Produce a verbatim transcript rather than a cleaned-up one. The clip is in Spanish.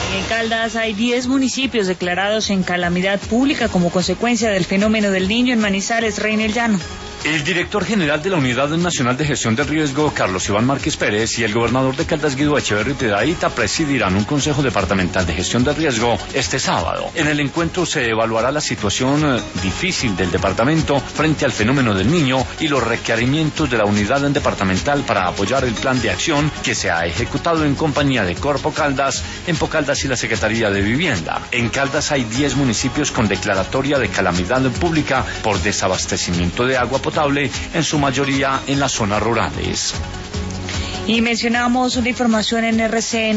En Caldas hay diez municipios declarados en calamidad pública como consecuencia del fenómeno del Niño. En Manizales reina el llano. El director general de la Unidad Nacional de Gestión del Riesgo, Carlos Iván Márquez Pérez, y el gobernador de Caldas, Guido Echeverri Piedrahita, presidirán un Consejo Departamental de Gestión del Riesgo este sábado. En el encuentro se evaluará la situación difícil del departamento frente al fenómeno del Niño y los requerimientos de la unidad departamental para apoyar el plan de acción que se ha ejecutado en compañía de Corpo Caldas, Empo Caldas y la Secretaría de Vivienda. En Caldas hay diez municipios con declaratoria de calamidad pública por desabastecimiento de agua potable, en su mayoría en las zonas rurales. Y mencionamos una información en R C N.